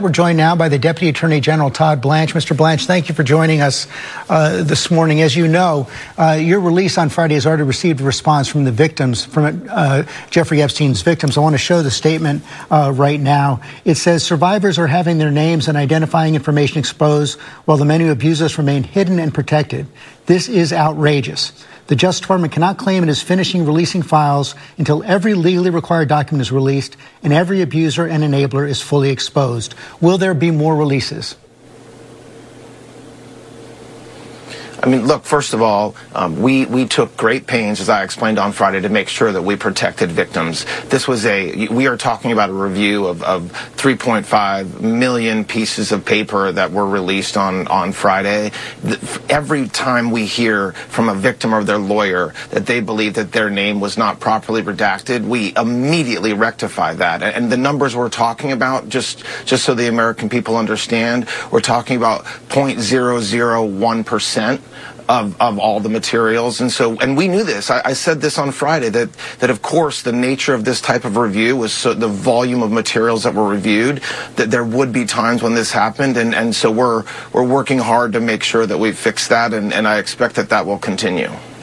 We're joined now by the Deputy Attorney General, Todd Blanche. Mr. Blanche, thank you for joining us this morning. As you know, your release on Friday has already received a response from the victims, from Jeffrey Epstein's victims. I want to show the statement right now. It says, survivors are having their names and identifying information exposed while the men who abuse us remain hidden and protected. This is outrageous. The Justice Department cannot claim it is finishing releasing files until every legally required document is released and every abuser and enabler is fully exposed. Will there be more releases? I mean, look, first of all, we took great pains, as I explained on Friday, to make sure that we protected victims. We are talking about a review of 3.5 million pieces of paper that were released on Friday. Every time we hear from a victim or their lawyer that they believe that their name was not properly redacted, we immediately rectify that. And the numbers we're talking about, just so the American people understand, we're talking about 0.001% of all the materials. And we knew this. I said this on Friday, that of course the nature of this type of review was so the volume of materials that were reviewed, that there would be times when this happened. And so we're working hard to make sure that we fix that, and I expect that will continue.